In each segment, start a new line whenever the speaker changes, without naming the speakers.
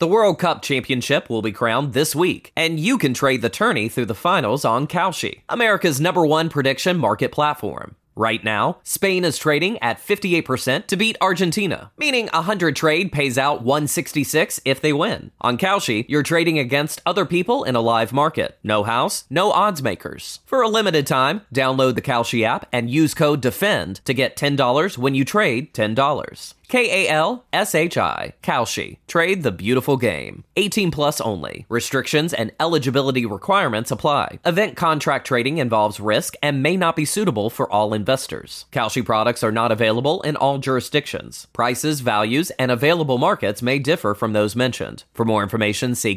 The World Cup Championship will be crowned this week, and you can trade the tourney through the finals on Kalshi, America's #1 prediction market platform. Right now, Spain is trading at 58% to beat Argentina, meaning 100 trade pays out 166 if they win. On Kalshi, you're trading against other people in a live market. No house, no odds makers. For a limited time, download the Kalshi app and use code DEFEND to get $10 when you trade $10. Kalshi. Kalshi. Trade the beautiful game. 18 plus only. Restrictions and eligibility requirements apply. Event contract trading involves risk and may not be suitable for all investors. Kalshi products are not available in all jurisdictions. Prices, values, and available markets may differ from those mentioned. For more information, see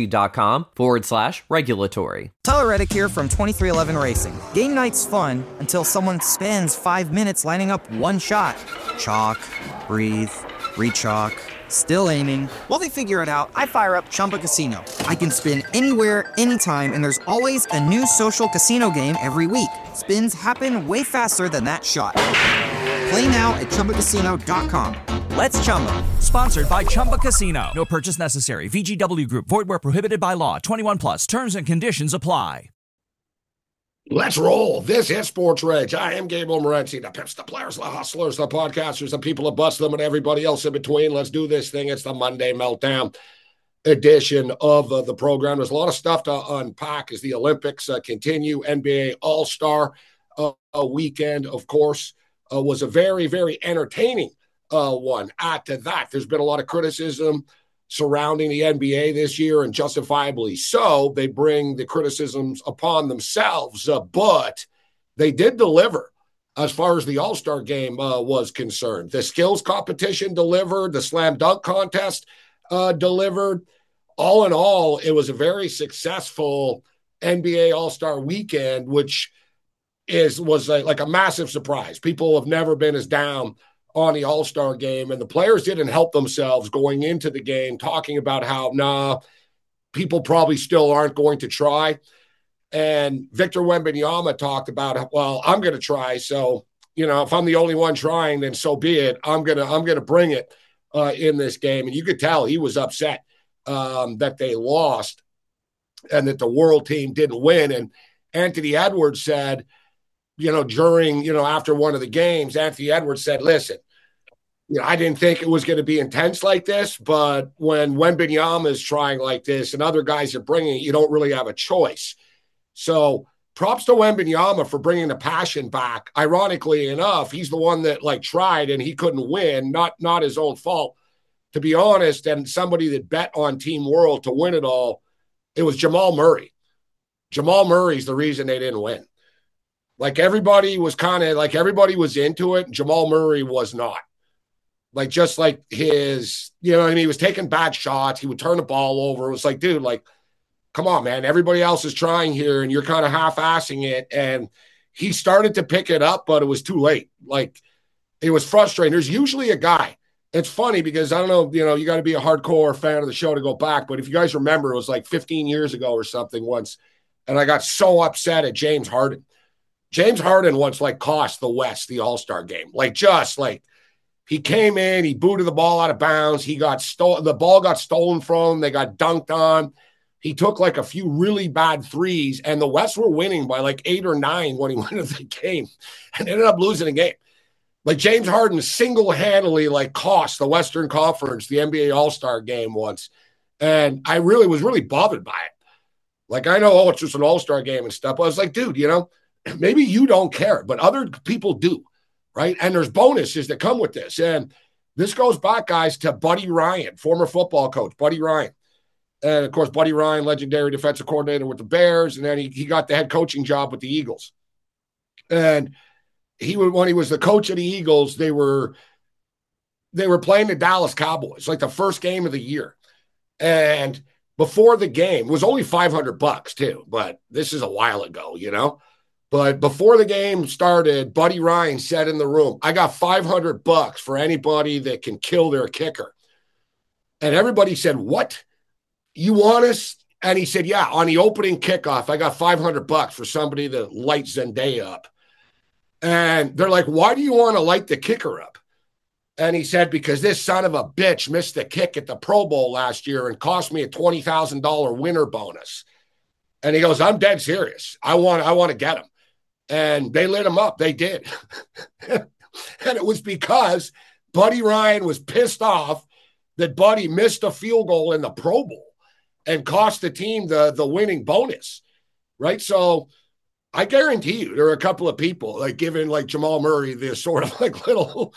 kalshi.com/regulatory.
Tyler Reddick here from 23XI Racing. Game night's fun until someone spends 5 minutes lining up one shot. Chalk, breathe, rechalk, still aiming. While they figure it out, I fire up Chumba Casino. I can spin anywhere, anytime, and there's always a new social casino game every week. Spins happen way faster than that shot. Play now at ChumbaCasino.com. Let's Chumba.
Sponsored by Chumba Casino. No purchase necessary. VGW Group. Void where prohibited by law. 21 plus. Terms and conditions apply.
Let's roll. This is Sports Rage. I am Gabriel Morency, the pimps, the players, the hustlers, the podcasters, the people that bust them, and everybody else in between. Let's do this thing. It's the Monday Meltdown edition of the program. There's a lot of stuff to unpack as the Olympics continue. NBA All-Star weekend, of course, was a very, very entertaining one. Add to that, there's been a lot of criticism surrounding the NBA this year, and justifiably so. They bring the criticisms upon themselves, but they did deliver as far as the All-Star game was concerned. The skills competition delivered, the slam dunk contest delivered. All in all, it was a very successful NBA All-Star weekend, which was like a massive surprise. People have never been as down on the All-Star game, and the players didn't help themselves going into the game, talking about how, people probably still aren't going to try. And Victor Wembanyama talked about, well, I'm going to try. So, if I'm the only one trying, then so be it. I'm going to bring it in this game. And you could tell he was upset that they lost and that the world team didn't win. And Anthony Edwards said, after one of the games, Anthony Edwards said, listen, I didn't think it was going to be intense like this, but when Wembanyama is trying like this and other guys are bringing it, you don't really have a choice. So props to Wembanyama for bringing the passion back. Ironically enough, he's the one that tried and he couldn't win, not his own fault, to be honest. And somebody that bet on Team World to win it all, it was Jamal Murray. Jamal Murray's the reason they didn't win. Everybody was everybody was into it. Jamal Murray was not. Just like his, he was taking bad shots. He would turn the ball over. It was like, dude, come on, man. Everybody else is trying here and you're kind of half-assing it. And he started to pick it up, but it was too late. It was frustrating. There's usually a guy. It's funny because I don't know, you got to be a hardcore fan of the show to go back. But if you guys remember, it was 15 years ago or something once. And I got so upset at James Harden. James Harden once cost the West the All-Star game. He came in, he booted the ball out of bounds. He got stolen. The ball got stolen from him. They got dunked on. He took a few really bad threes, and the West were winning by 8 or 9 when he went into the game and ended up losing the game. James Harden single-handedly cost the Western Conference the NBA All-Star game once. And I was really bothered by it. I know, it's just an All-Star game and stuff. But I was like, dude, maybe you don't care, but other people do. Right. And there's bonuses that come with this. And this goes back, guys, to Buddy Ryan, former football coach, Buddy Ryan. And of course, Buddy Ryan, legendary defensive coordinator with the Bears. And then he got the head coaching job with the Eagles. And when he was the coach of the Eagles, they were playing the Dallas Cowboys, the first game of the year. And before the game, it was only $500 too, but this is a while ago, But before the game started, Buddy Ryan said in the room, I got $500 for anybody that can kill their kicker. And everybody said, what? You want us? And he said, yeah, on the opening kickoff, I got $500 for somebody that lights Zendaya up. And they're like, why do you want to light the kicker up? And he said, because this son of a bitch missed the kick at the Pro Bowl last year and cost me a $20,000 winner bonus. And he goes, I'm dead serious. I want to get him. And they lit him up. They did. And it was because Buddy Ryan was pissed off that Buddy missed a field goal in the Pro Bowl and cost the team the winning bonus, right? So I guarantee you there are a couple of people like giving like Jamal Murray this sort of like little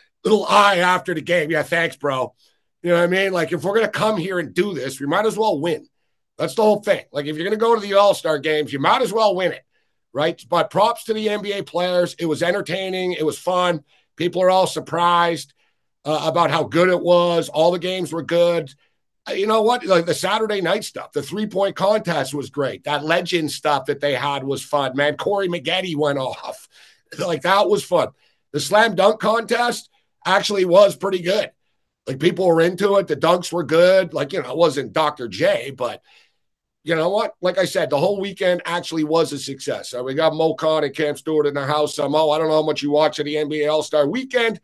eye after the game. Yeah, thanks, bro. You know what I mean? Like, if we're going to come here and do this, we might as well win. That's the whole thing. Like, if you're going to go to the All-Star games, you might as well win it, right? But props to the NBA players. It was entertaining. It was fun. People are all surprised about how good it was. All the games were good. You know what? Like the Saturday night stuff, the three-point contest was great. That legend stuff that they had was fun. Man, Corey Maggette went off. Like, that was fun. The slam dunk contest actually was pretty good. Like, people were into it. The dunks were good. Like, you know, it wasn't Dr. J, but you know what? Like I said, the whole weekend actually was a success. So we got Mo Khan and Cam Stewart in the house. Mo, I don't know how much you watch of the NBA All-Star Weekend,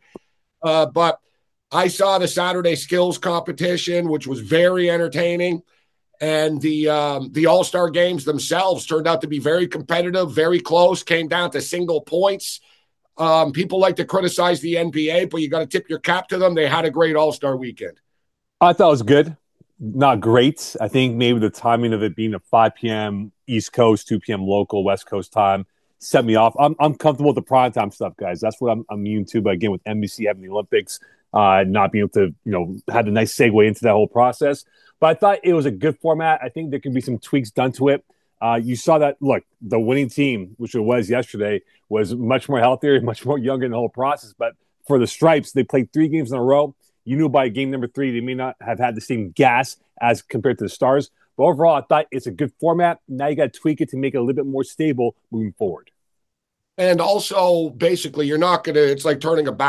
but I saw the Saturday skills competition, which was very entertaining. And the All-Star games themselves turned out to be very competitive, very close, came down to single points. People like to criticize the NBA, but you got to tip your cap to them. They had a great All-Star weekend.
I thought it was good. Not great. I think maybe the timing of it being a 5 p.m. East Coast, 2 p.m. local West Coast time set me off. I'm comfortable with the primetime stuff, guys. That's what I'm immune to. But again, with NBC having the Olympics, not being able to, have a nice segue into that whole process. But I thought it was a good format. I think there could be some tweaks done to it. You saw that, look, the winning team, which it was yesterday, was much more healthier, much more younger in the whole process. But for the Stripes, they played 3 games in a row. You knew by game number 3, they may not have had the same gas as compared to the Stars. But overall, I thought it's a good format. Now you got to tweak it to make it a little bit more stable moving forward.
And also, basically, you're not going to, it's like turning a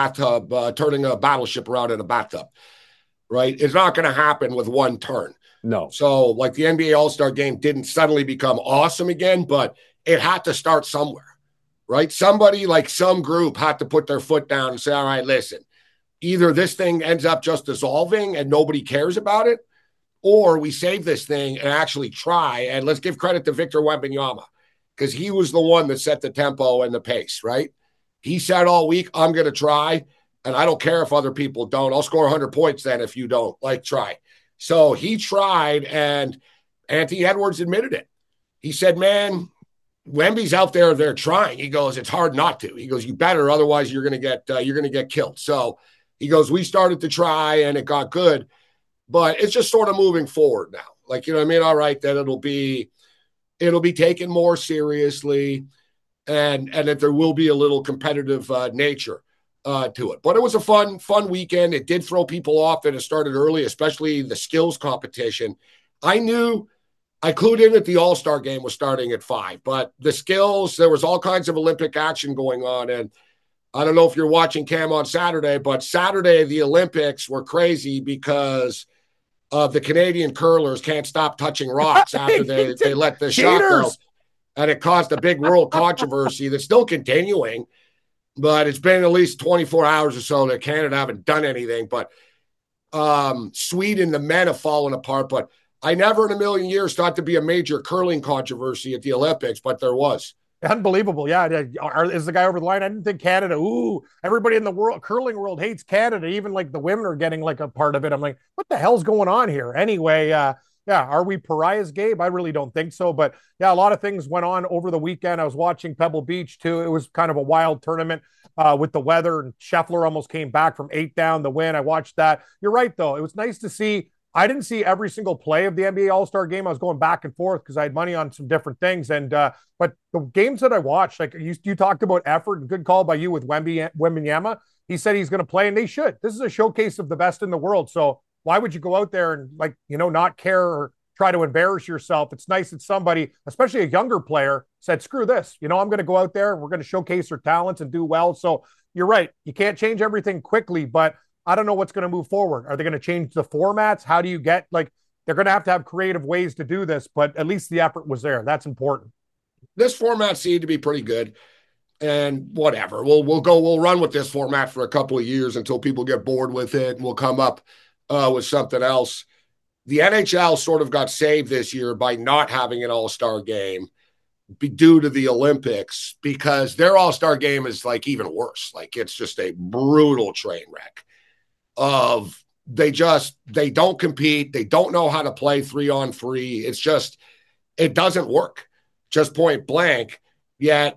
battleship around in a bathtub, right? It's not going to happen with one turn.
No.
So, like, the NBA All-Star game didn't suddenly become awesome again, but it had to start somewhere, right? Somebody, like some group, had to put their foot down and say, all right, listen, either this thing ends up just dissolving and nobody cares about it, or we save this thing and actually try. And let's give credit to Victor Wembanyama, because he was the one that set the tempo and the pace, right? He said all week, I'm going to try, and I don't care if other people don't. I'll score 100 points then if you don't. Like, try. So he tried, and Anthony Edwards admitted it. He said, man, Wemby's out there, they're trying. He goes, it's hard not to. He goes, you better, otherwise you're going to get killed. So he goes, we started to try, and it got good. But it's just sort of moving forward now. Like, you know what I mean? All right, then it'll be taken more seriously, and that there will be a little competitive nature to it. But it was a fun weekend. It did throw people off that it started early, especially the skills competition. I clued in that the All-Star game was starting at 5, but the skills, there was all kinds of Olympic action going on. And I don't know if you're watching, Cam, on Saturday, but Saturday, the Olympics were crazy because the Canadian curlers can't stop touching rocks after they let the shot go. And it caused a big world controversy that's still continuing, but it's been at least 24 hours or so that Canada haven't done anything. But Sweden, the men, have fallen apart. But I never in a million years thought to be a major curling controversy at the Olympics, but there was.
Unbelievable. Yeah. Is the guy over the line? I didn't think Canada, everybody in the curling world hates Canada. Even like the women are getting like a part of it. I'm like, what the hell's going on here? Anyway, are we pariahs, Gabe? I really don't think so. But yeah, a lot of things went on over the weekend. I was watching Pebble Beach too. It was kind of a wild tournament with the weather, and Scheffler almost came back from 8 down to win. I watched that. You're right, though. It was nice to see. I didn't see every single play of the NBA All-Star game. I was going back and forth because I had money on some different things. And but the games that I watched, like you talked about effort, and good call by you with Wembanyama. He said he's going to play, and they should. This is a showcase of the best in the world. So why would you go out there and not care or try to embarrass yourself? It's nice that somebody, especially a younger player, said, screw this. I'm going to go out there and we're going to showcase our talents and do well. So you're right. You can't change everything quickly, but I don't know what's going to move forward. Are they going to change the formats? How do you get, they're going to have creative ways to do this, but at least the effort was there. That's important.
This format seemed to be pretty good. and whatever. We'll run with this format for a couple of years until people get bored with it, and we'll come up with something else. The NHL sort of got saved this year by not having an all-star game due to the Olympics, because their all-star game is like even worse. Like, it's just a brutal train wreck of they don't compete. They don't know how to play 3-on-3. It's just, it doesn't work, just point blank. Yet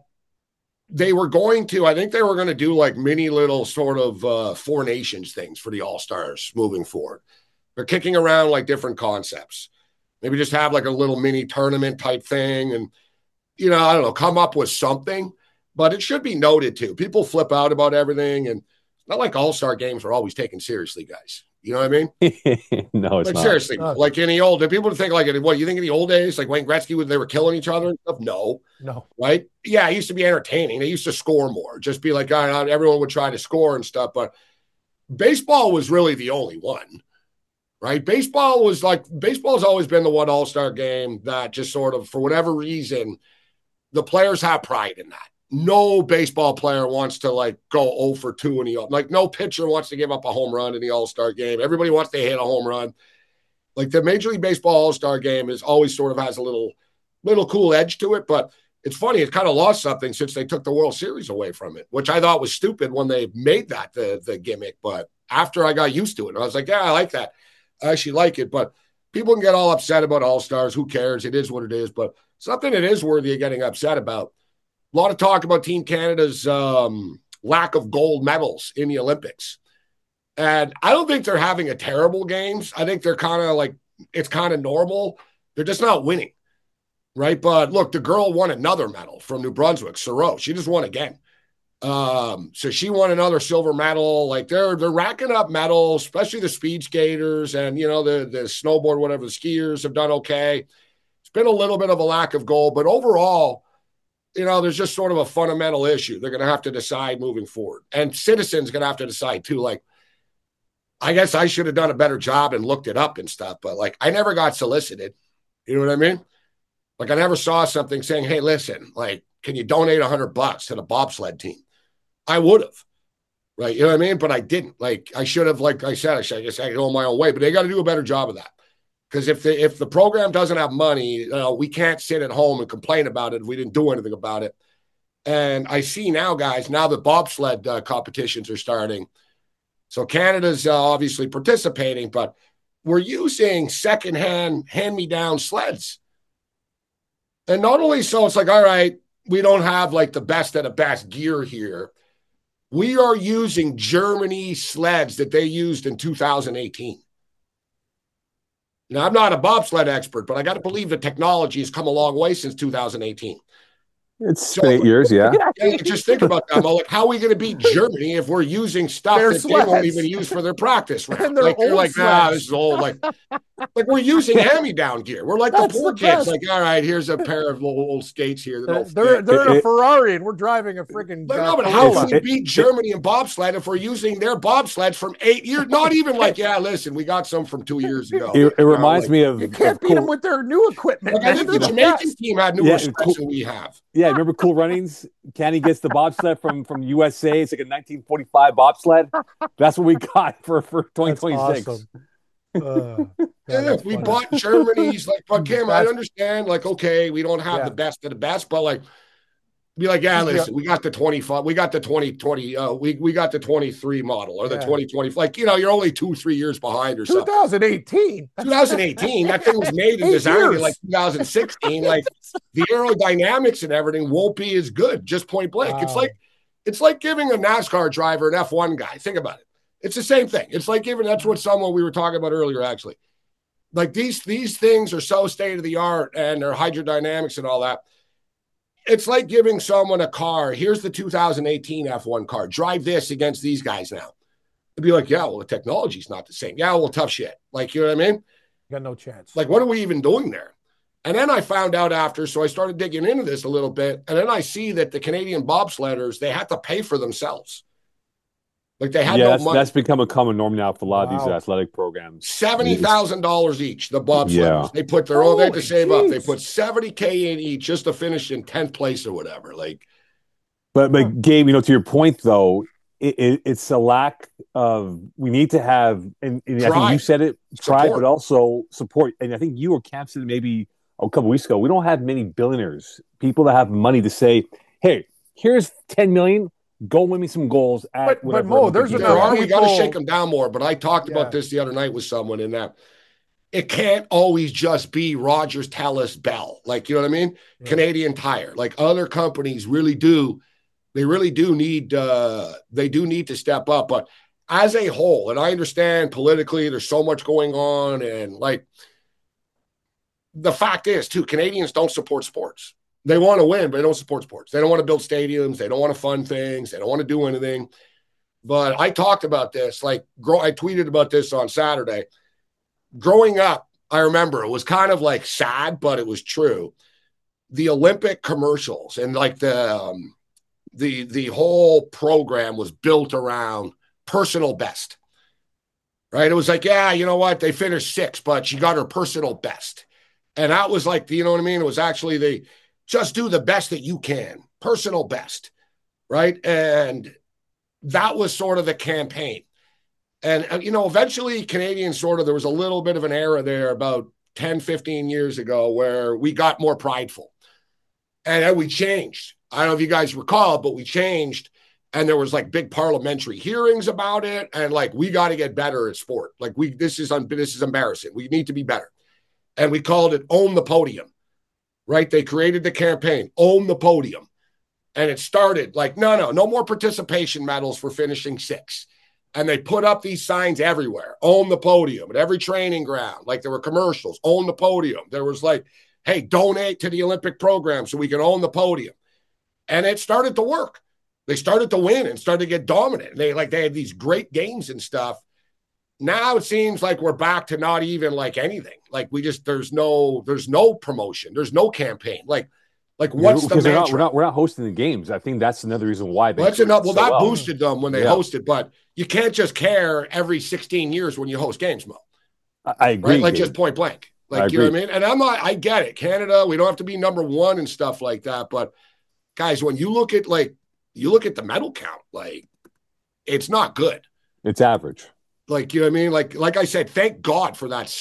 I think they were going to do like mini little sort of Four Nations things for the All-Stars moving forward. They're kicking around like different concepts. Maybe just have like a little mini tournament type thing and, I don't know, come up with something. But it should be noted too. People flip out about everything, and it's not like all-star games are always taken seriously, guys. You know what I mean?
No, it's
like,
not.
Seriously, like in the old, people think like, what, you think in the old days, like Wayne Gretzky, when they were killing each other and stuff? No. Right? Yeah, it used to be entertaining. They used to score more. Just be like, everyone would try to score and stuff. But baseball was really the only one, right? Baseball's always been the one all-star game that just sort of, for whatever reason, the players have pride in that. No baseball player wants to like go 0 for 2 in the, like, no pitcher wants to give up a home run in the all-star game. Everybody wants to hit a home run. Like, the Major League Baseball all-star game is always sort of has a little cool edge to it. But it's funny, it's kind of lost something since they took the World Series away from it, which I thought was stupid when they made that the gimmick. But after I got used to it, I was like, yeah, I like that. I actually like it. But people can get all upset about all-stars. Who cares? It is what it is. But something that is worthy of getting upset about. A lot of talk about Team Canada's lack of gold medals in the Olympics. And I don't think they're having a terrible games. I think they're kind of like, it's kind of normal. They're just not winning, right? But look, the girl won another medal from New Brunswick, Soro. She just won again. So she won another silver medal. Like, they're racking up medals, especially the speed skaters and, the snowboard, whatever, the skiers have done okay. It's been a little bit of a lack of gold, but overall, there's just sort of a fundamental issue. They're going to have to decide moving forward. And citizens going to have to decide too. Like, I guess I should have done a better job and looked it up and stuff, but like, I never got solicited. You know what I mean? Like, I never saw something saying, hey, listen, like, can you donate $100 to the bobsled team? I would have. Right. You know what I mean? But I didn't. Like, I should have, like I said, I guess I could go my own way, but they got to do a better job of that. Because if the program doesn't have money, we can't sit at home and complain about it if we didn't do anything about it. And I see now, guys, now the bobsled competitions are starting. So Canada's obviously participating, but we're using secondhand, hand-me-down sleds. And not only so, it's like, all right, we don't have like the best of the best gear here. We are using Germany sleds that they used in 2018. Now, I'm not a bobsled expert, but I got to believe the technology has come a long way since 2018.
It's been 8 years, yeah.
Just think about that. Like, how are we going to beat Germany if we're using stuff that they won't even use for their practice round? Like, they're like, this is old. Like we're using hand-me-down gear. We're like the poor kids. Like, all right, here's a pair of old skates here.
They're in a Ferrari and we're driving a freaking.
No, but how can we beat Germany in bobsled if we're using their bobsleds from 8 years? Not even like, yeah, listen, we got some from 2 years ago.
It reminds me of.
You can't beat them with their new equipment.
I think the Jamaican team had newer specs than we have.
Yeah, remember Cool Runnings? Kenny gets the bobsled from USA. It's like a 1945 bobsled. That's what we got for 2026.
Awesome.
If we bought Germany's, like, but Kim, I understand, like, okay, we don't have the best of the best, but like, be like, yeah, listen, we got the 25, we got the 2020, we got the 23 model or the 2020, like, you're only 2-3 years behind or something. 2018, that thing was made and designed in like 2016. Like, the aerodynamics and everything won't be as good, just point blank. Wow. It's like giving a NASCAR driver an F1 guy. Think about it. It's the same thing. It's like giving, that's what someone we were talking about earlier, actually. Like, these things are so state of the art and their hydrodynamics and all that. It's like giving someone a car. Here's the 2018 F1 car. Drive this against these guys now. They'd be like, yeah, well, the technology's not the same. Yeah, well, tough shit. Like, you know what I mean?
Got no chance.
Like, what are we even doing there? And then I found out after, so I started digging into this a little bit. And then I see that the Canadian bobsledders, they had to pay for themselves. Like, they had no money.
That's become a common norm now for a lot of these athletic programs.
$70,000 each, the bobsledders. They put their own, they had to save up. They put $70K in each just to finish in 10th place or whatever. Like,
But Gabe, to your point though, it's a lack of, we need to have, and I think you said it, try, but also support. And I think you or Cap said maybe a couple weeks ago, we don't have many billionaires, people that have money to say, hey, here's 10 million, go win me some goals. But
Mo, there's enough people.
We got to shake them down more. But I talked about this the other night with someone in that it can't always just be Rogers, Telus, Bell. Like, you know what I mean? Yeah. Canadian Tire. Like other companies really do. They really do need to step up. But as a whole, and I understand politically there's so much going on, and like the fact is too, Canadians don't support sports. They want to win, but they don't support sports. They don't want to build stadiums. They don't want to fund things. They don't want to do anything. But I talked about this. I tweeted about this on Saturday. Growing up, I remember it was kind of like sad, but it was true. The Olympic commercials and like the whole program was built around personal best, right? It was like, yeah, you know what? They finished sixth, but she got her personal best. And that was like, you know what I mean? It was actually the just do the best that you can, personal best, right? And that was sort of the campaign. And, eventually Canadians there was a little bit of an era there about 10, 15 years ago where we got more prideful. And then we changed. I don't know if you guys recall, but we changed. And there was like big parliamentary hearings about it. And like, we got to get better at sport. Like this is embarrassing. We need to be better. And we called it Own the Podium, right? They created the campaign, Own the Podium. And it started like, no more participation medals for finishing sixth. And they put up these signs everywhere, Own the Podium, at every training ground. Like there were commercials, Own the Podium. There was like, hey, donate to the Olympic program so we can own the podium. And it started to work. They started to win and started to get dominant. They had these great games and stuff. Now it seems like we're back to not even like anything. Like there's no promotion. There's no campaign. Like what's the mantra?
We're not hosting the games. I think that's another reason why.
That boosted them when they hosted, but you can't just care every 16 years when you host games, Mo.
I agree.
Right? Like just point blank. Like, you know what I mean? And I get it. Canada, we don't have to be number one and stuff like that. But guys, when you look at the medal count, like it's not good.
It's average.
Like, you know what I mean? Like I said, thank God for that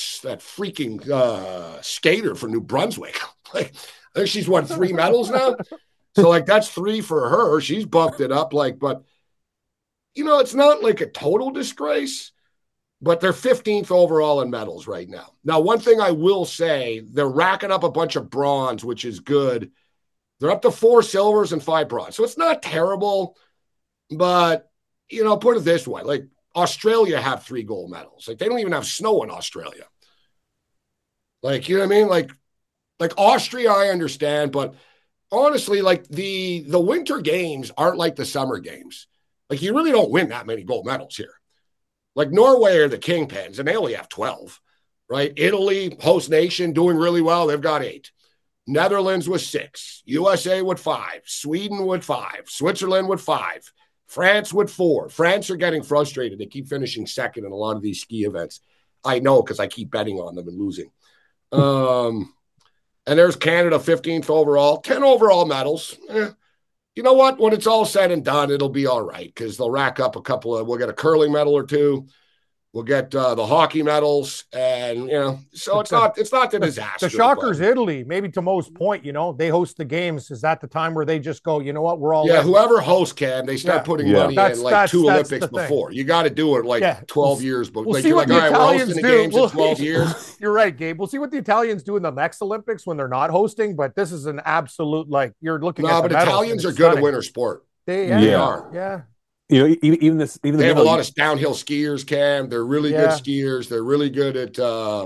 freaking skater from New Brunswick. Like, I think she's won 3 medals now. So like that's 3 for her. She's bumped it up. But it's not like a total disgrace. But they're 15th overall in medals right now. Now, one thing I will say, they're racking up a bunch of bronze, which is good. They're up to 4 silvers and 5 bronze. So it's not terrible. But, put it this way. Like, Australia have 3 gold medals. Like, they don't even have snow in Australia. Like, you know what I mean? Like Austria, I understand. But honestly, like, the winter games aren't like the summer games. Like, you really don't win that many gold medals here. Like Norway are the kingpins, and they only have 12, right? Italy, host nation, doing really well. They've got 8. Netherlands with 6. USA with 5. Sweden with 5. Switzerland with 5. France with 4. France are getting frustrated. They keep finishing second in a lot of these ski events. I know because I keep betting on them and losing. And there's Canada, 15th overall. 10 overall medals. You know what? When it's all said and done, it'll be all right because they'll rack up we'll get a curling medal or 2. We'll get the hockey medals, and so it's not the disaster.
The shocker's Italy. Maybe to Mo's point, they host the games. Is that the time where they just go, you know what, we're all
whoever hosts they start putting money in like 2 Olympics before. You got to do it like 12 years, but
we'll see what the Italians do.
Games in 12 years.
You're right, Gabe. We'll see what the Italians do in the next Olympics when they're not hosting. But this is an absolute you're looking at.
No, but Italians are good at winter sport.
They are. Yeah.
Even
they have a lot of downhill skiers, Cam. They're really good skiers. They're really good at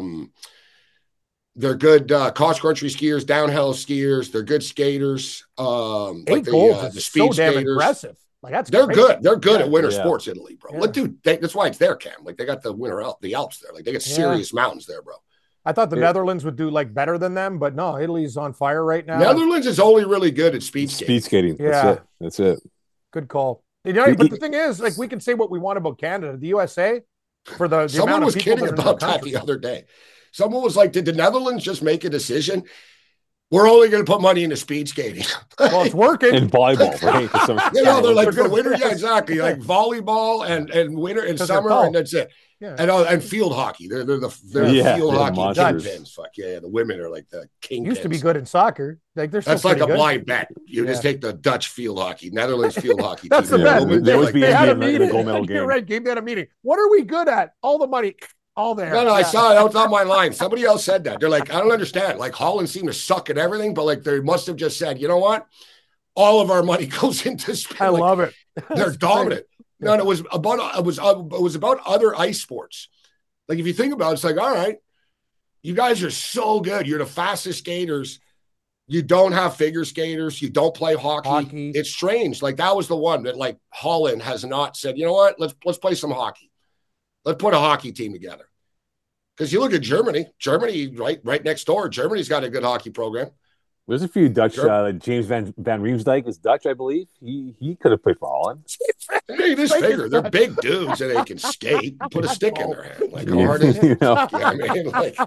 they're good cross-country skiers, downhill skiers. They're good skaters.
8 goals is speed so skaters. Damn impressive. Like
they're good. They're good at winter sports, Italy, bro. Yeah. Look, dude, that's why it's there, Cam. Like they got the the Alps there. Like they got serious mountains there, bro.
I thought the Netherlands would do better than them, but no, Italy's on fire right now.
Netherlands is only really good at speed skating.
Speed skating. That's it.
Good call. But the thing is, we can say what we want about Canada. The USA, for the
someone
amount
was
of people
kidding about that the other day. Someone was like, did the Netherlands just make a decision? We're only going to put money into speed skating.
Well, it's working.
In volleyball, right?
They're like for winter, yeah, exactly. Like volleyball and winter and summer, and that's it.
Yeah.
And field hockey. They're the field hockey kingpins. Fuck yeah, the women are like the kingpins.
Used to be good in soccer. Like
that's like a blind bet. You just take the Dutch field hockey, Netherlands field hockey.
That's the bet. They had a meeting.
Gold medal game.
You're right, Gabe. They had a meeting. What are we good at? All the money. All there.
No, I saw it. That was on my line. Somebody else said that. They're like, I don't understand. Like Holland seemed to suck at everything, but like they must have just said, you know what? All of our money goes into Spain.
I love it.
They're dominant. No, it was about other ice sports. Like if you think about it, it's like, all right, you guys are so good. You're the fastest skaters. You don't have figure skaters. You don't play hockey. It's strange. Like that was the one that like Holland has not said, you know what? Let's play some hockey. Let's put a hockey team together. Because you look at Germany, right next door. Germany's got a good hockey program.
There's a few Dutch. James Van Riemsdyk is Dutch, I believe. He could have played for Holland.
Hey, this figure, they're big dudes and they can skate. Put a stick in their hand. Like how hard is it? I mean, like,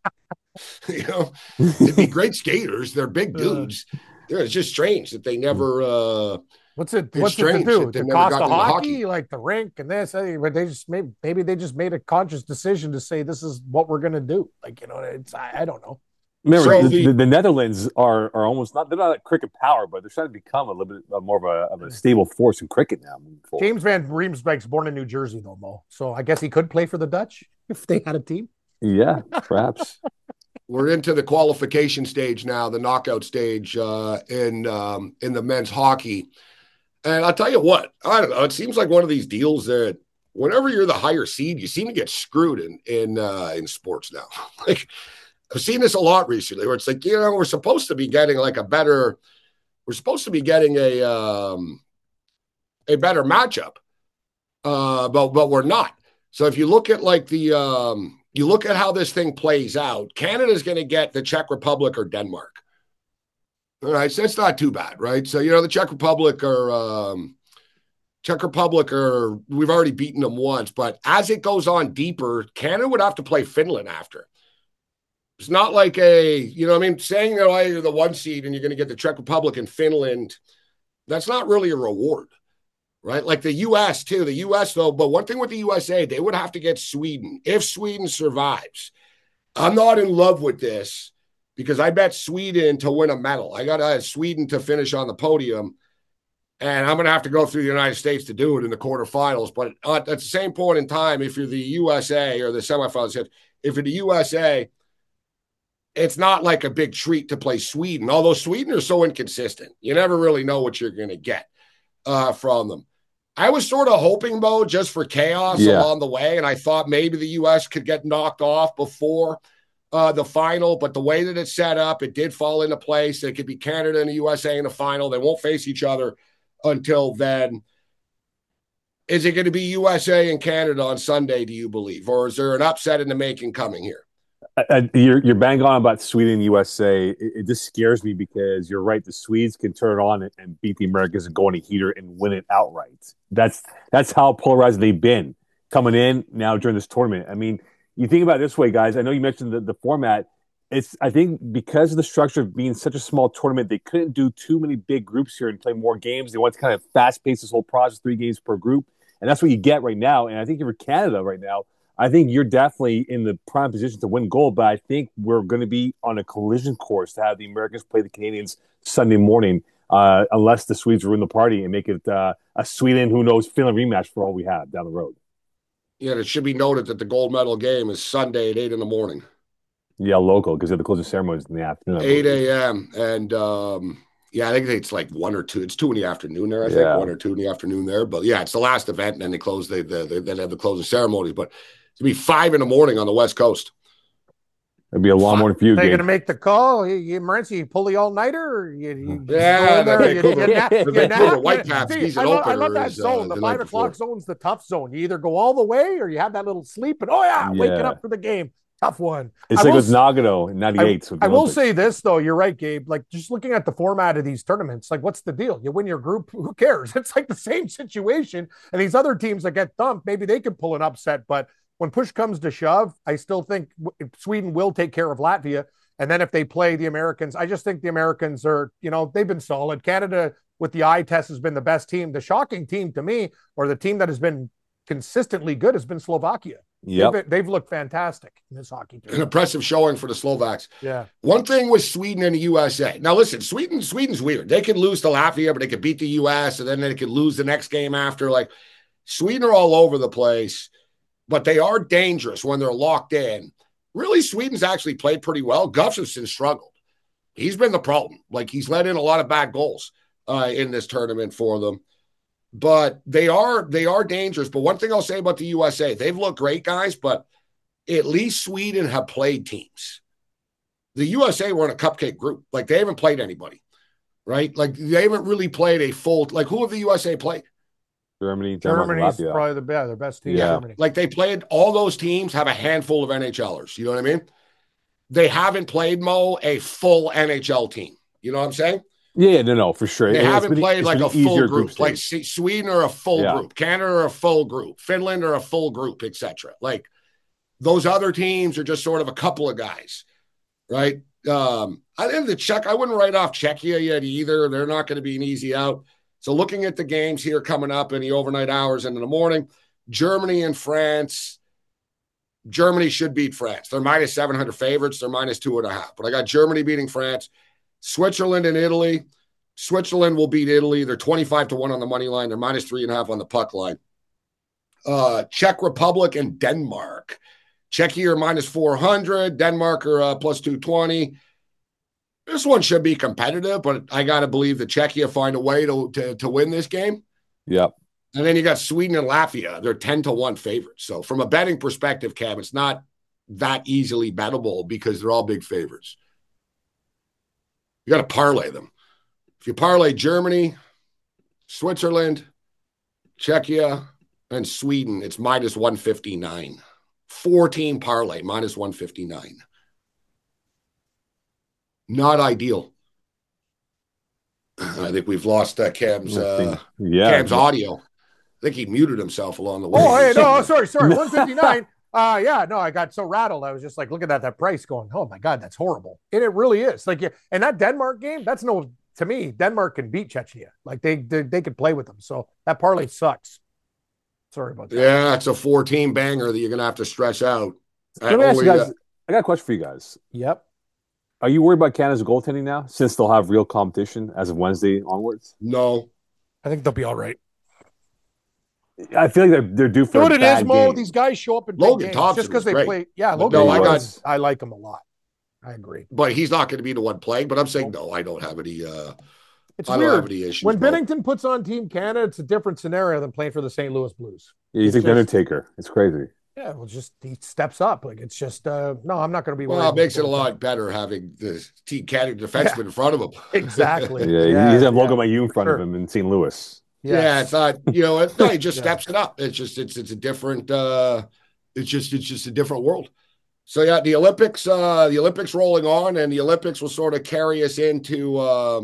they'd be great skaters. They're big dudes. It's just strange that they never.
What's it to do? The cost of hockey, like the rink and this, but they just maybe they just made a conscious decision to say this is what we're going to do. Like it's I don't know.
Remember, the Netherlands are almost not. They're not at cricket power, but they're trying to become a little bit more of a stable force in cricket now.
James Van Riemsdyk's born in New Jersey, though, Mo. So I guess he could play for the Dutch if they had a team.
Yeah, perhaps.
We're into the qualification stage now, the knockout stage in the men's hockey. And I'll tell you what, I don't know. It seems like one of these deals that whenever you're the higher seed, you seem to get screwed in sports now. Like I've seen this a lot recently, where it's like we're supposed to be getting like a better matchup, but we're not. So if you look at like you look at how this thing plays out, Canada's going to get the Czech Republic or Denmark. All right, so it's not too bad, right? So, the Czech Republic we've already beaten them once, but as it goes on deeper, Canada would have to play Finland after. It's not like saying you're the one seed and you're going to get the Czech Republic and Finland. That's not really a reward, right? Like the U.S. too. The U.S. though, but one thing with the USA, they would have to get Sweden if Sweden survives. I'm not in love with this. Because I bet Sweden to win a medal. I got Sweden to finish on the podium, and I'm going to have to go through the United States to do it in the quarterfinals. But at the same point in time, if you're the USA or the semifinals, if you're the USA, it's not like a big treat to play Sweden, although Sweden are so inconsistent. You never really know what you're going to get from them. I was sort of hoping, Mo, just for chaos along the way, and I thought maybe the U.S. could get knocked off before the final, but the way that it's set up, it did fall into place. It could be Canada and the USA in the final. They won't face each other until then. Is it going to be USA and Canada on Sunday, do you believe? Or is there an upset in the making coming here?
You're bang on about Sweden and USA. It just scares me because you're right. The Swedes can turn it on and beat the Americans and go on a heater and win it outright. That's how polarized they've been coming in now during this tournament. I mean, you think about it this way, guys. I know you mentioned the format. I think because of the structure of being such a small tournament, they couldn't do too many big groups here and play more games. They want to kind of fast pace this whole process, 3 games per group. And that's what you get right now. And I think if you're Canada right now, I think you're definitely in the prime position to win gold. But I think we're going to be on a collision course to have the Americans play the Canadians Sunday morning, unless the Swedes ruin the party and make it a Sweden, who knows, Finland rematch for all we have down the road.
Yeah, it should be noted that the gold medal game is Sunday at 8 in.the morning.
Yeah, local, because the closing ceremonies in the afternoon.
8 a.m. And, I think it's like 1 or 2. It's 2 in the afternoon there, I think. 1 or 2 in the afternoon there. But, yeah, it's the last event, and then they close. They have the closing ceremonies. But it's going to be 5 in the morning on the West Coast.
It'd be a long morning for you.
Are you going to make the call? You pull the all-nighter?
Whitecaps.
I love that zone. The 5 o'clock zone's the tough zone. You either go all the way or you have that little sleep and, waking up for the game. Tough one.
It's like with Nagano in 98.
I will say this, though. You're right, Gabe. Like, just looking at the format of these tournaments, like, what's the deal? You win your group. Who cares? It's like the same situation. And these other teams that get dumped, maybe they can pull an upset, but when push comes to shove, I still think Sweden will take care of Latvia. And then if they play the Americans, I just think the Americans are, they've been solid. Canada with the eye test has been the best team. The shocking team to me, or the team that has been consistently good, has been Slovakia.
Yep.
They've looked fantastic in this hockey team.
An impressive showing for the Slovaks.
Yeah.
One thing with Sweden and the USA. Now, listen, Sweden's weird. They could lose to Latvia, but they could beat the US, and then they could lose the next game after. Like, Sweden are all over the place, but they are dangerous when they're locked in. Really, Sweden's actually played pretty well. Gustafsson struggled. He's been the problem. Like, he's let in a lot of bad goals in this tournament for them. But they are dangerous. But one thing I'll say about the USA, they've looked great, guys, but at least Sweden have played teams. The USA were in a cupcake group. Like, they haven't played anybody, right? Like, they haven't really played a full – like, who have the USA played?
Germany's
probably their best team.
Yeah.
Germany.
Like, they played – all those teams have a handful of NHLers. You know what I mean? They haven't played, Mo, a full NHL team. You know what I'm saying?
Yeah, no, for sure.
They haven't played like a full group. Like
stage.
Sweden are a full group. Canada are a full group. Finland are a full group, etc. Like, those other teams are just sort of a couple of guys, right? I think the Czech, I wouldn't write off Czechia yet either. They're not going to be an easy out. So looking at the games here coming up in the overnight hours and in the morning, Germany and France. Germany should beat France. They're minus 700 favorites. They're minus 2.5. But I got Germany beating France. Switzerland and Italy. Switzerland will beat Italy. They're 25-1 on the money line. They're minus 3.5 on the puck line. Czech Republic and Denmark. Czechia are minus 400. Denmark are plus 220. This one should be competitive, but I got to believe that Czechia find a way to win this game.
Yep.
And then you got Sweden and Latvia. They're 10-1 favorites. So from a betting perspective, Cam, it's not that easily bettable because they're all big favorites. You got to parlay them. If you parlay Germany, Switzerland, Czechia, and Sweden, it's minus 159. 4-team parlay, minus 159. Not ideal. I think we've lost Cam's audio. I think he muted himself along the way.
Oh, hey, no, sorry. 159. I got so rattled. I was just like looking at that price going, oh my God, that's horrible. And it really is. Like, and that Denmark game, to me, Denmark can beat Czechia. Like they could play with them. So that parlay sucks. Sorry about that.
Yeah, it's a 4-team banger that you're going to have to stretch out.
Let me ask you guys, I got a question for you guys.
Yep.
Are you worried about Canada's goaltending now, since they'll have real competition as of Wednesday onwards?
No.
I think they'll be all right.
I feel like they're due for
what
a bad
it is, Mo.
game.
These guys show up in
Logan
big games
Thompson
just because they
great.
play. Yeah,
But
Logan. I like him a lot. I agree.
But he's not going to be the one playing. But I'm saying no. I don't have any.
It's
I
weird.
don't have any issues.
When Binnington puts on Team Canada, it's a different scenario than playing for the St. Louis Blues.
Yeah, he's like the Undertaker. It's crazy.
Yeah, well, just he steps up. Like it's just no, I'm not going to be.
Well, it makes it a lot better having the Team Canada defenseman in front of him.
Exactly.
Yeah, he's have Logan Mailloux in front of him in St. Louis.
Yes.
Yeah, it's not. No, he just steps it up. It's just it's a different. It's just a different world. So yeah, the Olympics rolling on, and the Olympics will sort of carry us into.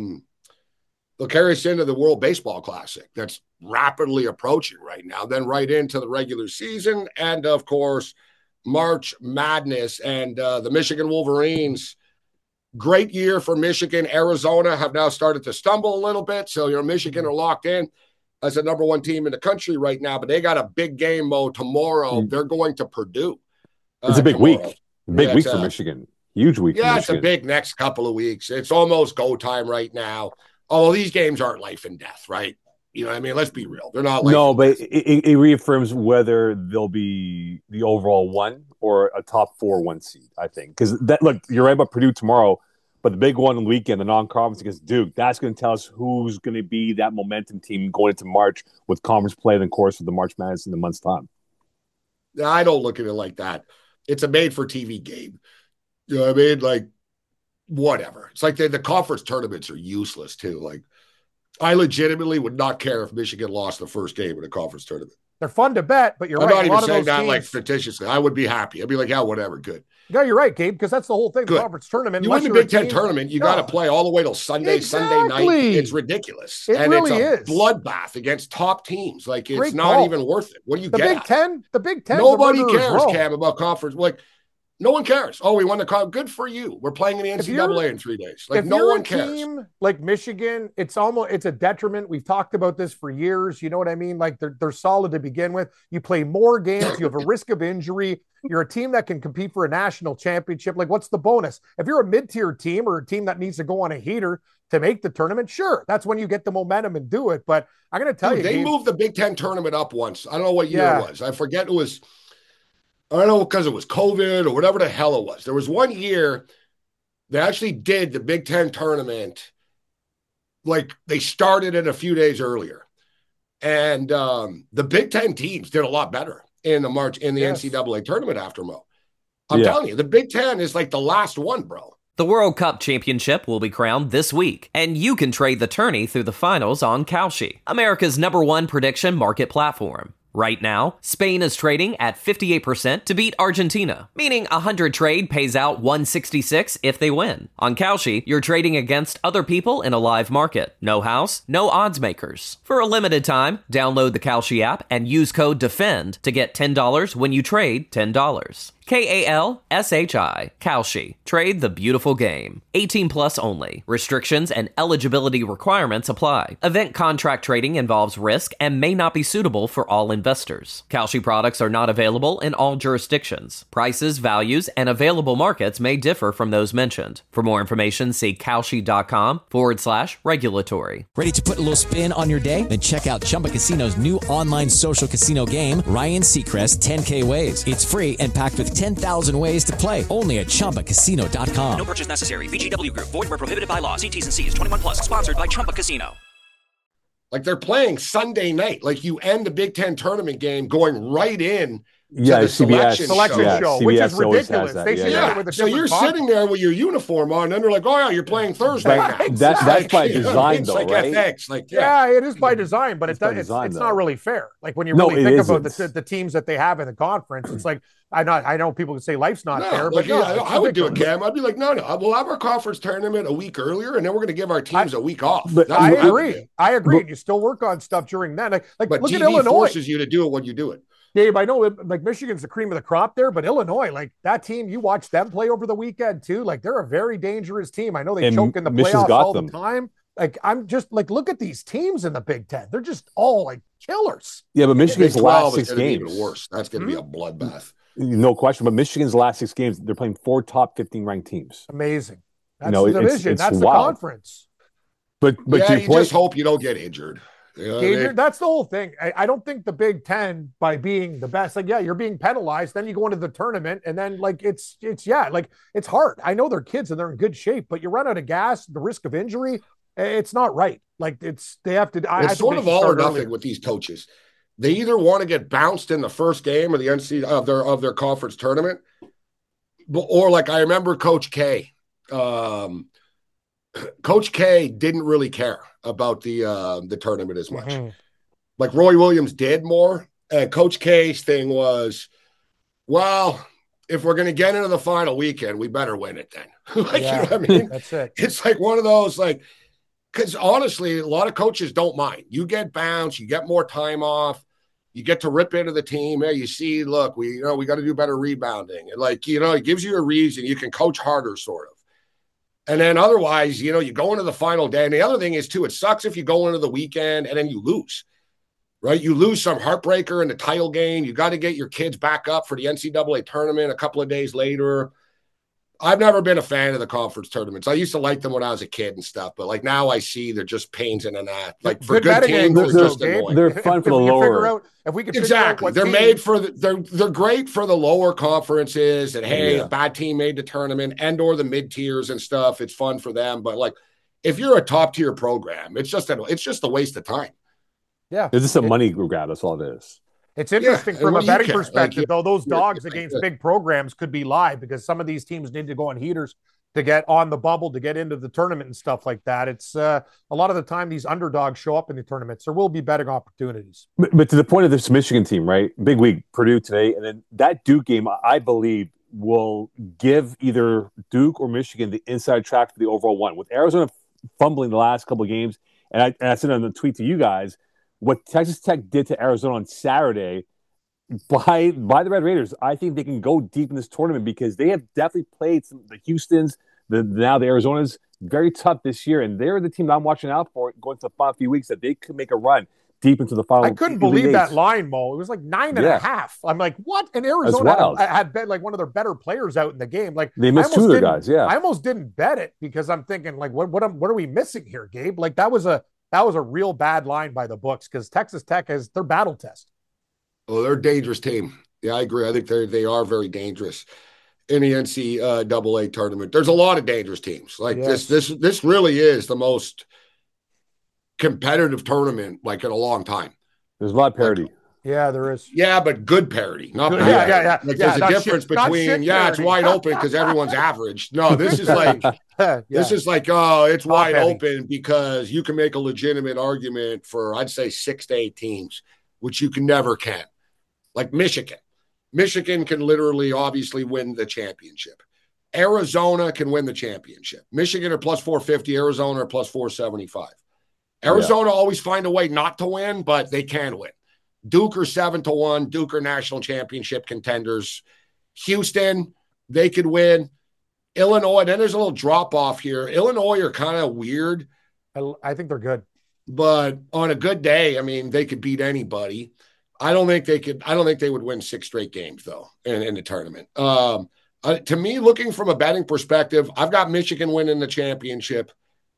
They'll carry us into the World Baseball Classic. That's rapidly approaching right now. Then right into the regular season, and of course, March Madness and the Michigan Wolverines. Great year for Michigan. Arizona have now started to stumble a little bit. So Michigan are locked in as the number one team in the country right now. But they got a big game, Mo, tomorrow. They're going to Purdue.
It's a big
tomorrow.
week. Big week for Michigan. Huge week.
Yeah,
for
it's a
Michigan.
big next couple of weeks. It's almost go time right now. Although these games aren't life and death, right? You know what I mean? Let's be real. They're not life
No,
and
but
death.
it reaffirms whether they'll be the overall one or a top 4-1 seed, I think. Because look, you're right about Purdue tomorrow, but the big one on the weekend, the non-conference against Duke, that's going to tell us who's going to be that momentum team going into March with conference play and, of course, with the March Madness in a month's time.
I don't look at it like that. It's a made-for-TV game. You know what I mean? Like, whatever. It's like the conference tournaments are useless, too. Like, I legitimately would not care if Michigan lost the first game in a conference tournament.
They're fun to bet, but you're
I'm
right.
not
a
even
lot of
saying
those
that
teams,
like fictitiously. I would be happy. I'd be like, yeah, whatever, good.
Yeah, you're right, Gabe, because that's the whole thing. The
Good.
conference tournament.
You win
unless
the
you're a
Big Ten
team-
tournament, you
No.
got to play all the way till Sunday night.
Exactly.
It's ridiculous.
It
and
really
it's a
is.
bloodbath against top teams. Like, it's
Great
not
call.
even worth it. What do you
The
get?
Big Ten. The Big Ten.
Nobody cares, Cam, about conference. Like, No one cares. Oh, we won the cup. Good for you. We're playing in the NCAA in 3 days. Like, no one cares.
Team like Michigan, it's a detriment. We've talked about this for years. You know what I mean? Like, they're solid to begin with. You play more games. You have a risk of injury. You're a team that can compete for a national championship. Like, what's the bonus? If you're a mid-tier team or a team that needs to go on a heater to make the tournament, sure, that's when you get the momentum and do it. But I'm going to tell you,
they moved the Big Ten tournament up once. I don't know what year it was. I forget. It was, I don't know, because it was COVID or whatever the hell it was. There was 1 year they actually did the Big Ten tournament. Like, they started it a few days earlier. And the Big Ten teams did a lot better in the NCAA tournament after Mo. I'm telling you, the Big Ten is like the last one, bro.
The World Cup Championship will be crowned this week, and you can trade the tourney through the finals on Kalshi, America's #1 prediction market platform. Right now, Spain is trading at 58% to beat Argentina, meaning 100 trade pays out 166 if they win. On Kalshi, you're trading against other people in a live market. No house, no odds makers. For a limited time, download the Kalshi app and use code DEFEND to get $10 when you trade $10. Kalshi. Kalshi. Trade the beautiful game. 18 plus only. Restrictions and eligibility requirements apply. Event contract trading involves risk and may not be suitable for all investors. Kalshi products are not available in all jurisdictions. Prices, values, and available markets may differ from those mentioned. For more information, see Kalshi.com/regulatory.
Ready to put a little spin on your day? Then check out Chumba Casino's new online social casino game, Ryan Seacrest 10K Ways. It's free and packed with 10,000 ways to play. Only at ChumbaCasino.com.
No purchase necessary. VGW Group. Void where prohibited by law. See T's and C's. 21 plus. Sponsored by Chumba Casino.
Like, they're playing Sunday night. Like, you end the Big Ten tournament game going right in to the
selection show, which is ridiculous.
They should have it with a so you're sitting there with your uniform on, and they're like, "Oh yeah, you're playing Thursday."
Right. That's by design, though,
like
right?
FX. Like,
it is by design, but it's not really fair. Like, when you really think about the teams that they have in the conference, it's like, I know people can say life's not fair, but
I would do it, Cam. I'd be like, no, we'll have our conference tournament a week earlier, and then we're going to give our teams a week off.
I agree. And you still work on stuff during that. Like
but
look
TV
at Illinois.
Forces you to do it when you do it.
Gabe, I know like Michigan's the cream of the crop there, but Illinois, like that team, you watch them play over the weekend too. Like, they're a very dangerous team. I know they choke in the playoffs all the time. Like, I'm just like, look at these teams in the Big Ten. They're just all like killers.
Yeah, but Michigan's last 6 games.
Even worse. That's going to be a bloodbath.
No question. But Michigan's last 6 games, they're playing 4 top 15 ranked teams.
Amazing. That's the division. That's wild. The conference.
But you just hope you don't get injured.
That's the whole thing. I don't think the Big Ten, by being the best, like, you're being penalized. Then you go into the tournament, and then like it's hard. I know they're kids and they're in good shape, but you run out of gas, the risk of injury, it's not right. Like, they have to.
It's sort of all or nothing with these coaches. They either want to get bounced in the first game of the NCAA of their conference tournament, or like, I remember Coach K. Coach K didn't really care about the tournament as much. Mm-hmm. Like, Roy Williams did more. And Coach K's thing was, well, if we're going to get into the final weekend, we better win it then. You know what I mean?
That's it.
It's like one of those, like, because honestly, a lot of coaches don't mind. You get bounced, you get more time off, you get to rip into the team. Hey, you see, look, we got to do better rebounding. And like, it gives you a reason. You can coach harder, sort of. And then otherwise, you go into the final day. And the other thing is, too, it sucks if you go into the weekend and then you lose, right? You lose some heartbreaker in the title game. You got to get your kids back up for the NCAA tournament a couple of days later. I've never been a fan of the conference tournaments. I used to like them when I was a kid and stuff, but like now I see they're just pains in the neck. Like, for good teams, they're just annoying.
They're fun for the lower.
If we can
exactly, they're made for they're great for the lower conferences. And hey, a bad team made the tournament and/or the mid tiers and stuff. It's fun for them, but like, if you're a top tier program, it's just a waste of time.
Yeah,
it's just a money grab. That's all it is.
It's interesting from a betting perspective, though. Those dogs against big programs could be live because some of these teams need to go on heaters to get on the bubble, to get into the tournament and stuff like that. It's a lot of the time these underdogs show up in the tournaments. There will be betting opportunities.
But to the point of this Michigan team, right? Big week, Purdue today. And then that Duke game, I believe, will give either Duke or Michigan the inside track for the overall one. With Arizona fumbling the last couple of games, and I said on the tweet to you guys, what Texas Tech did to Arizona on Saturday, by the Red Raiders. I think they can go deep in this tournament because they have definitely played the Houstons, now the Arizonas, very tough this year, and they're the team that I'm watching out for going to the final few weeks that they could make a run deep into the final.
I couldn't believe that line, Mo. It was like 9.5. I'm like, what? And Arizona had bet like one of their better players out in the game. Like
they missed two of their guys. Yeah,
I almost didn't bet it because I'm thinking like, what are we missing here, Gabe? Like that was a real bad line by the books because Texas Tech has their battle test.
Oh, they're a dangerous team. Yeah, I agree. I think they are very dangerous in the NCAA tournament. There's a lot of dangerous teams. Like this really is the most competitive tournament like in a long time.
There's a lot of parity.
Like, yeah, there is.
Yeah, but good parity, not bad. Yeah. Like there's a difference between it's wide open because everyone's average. No, this is like this is like it's top wide heavy. Open because you can make a legitimate argument for I'd say 6 to 8 teams, which you can. Like Michigan. Michigan can literally obviously win the championship. Arizona can win the championship. Michigan are plus 450, Arizona are plus 475. Arizona always find a way not to win, but they can win. Duke are 7-1. Duke are national championship contenders. Houston, they could win. Illinois, then there's a little drop off here. Illinois are kind of weird.
I think they're good.
But on a good day, I mean, they could beat anybody. I don't think they would win 6 straight games, though, in the tournament. To me, looking from a betting perspective, I've got Michigan winning the championship.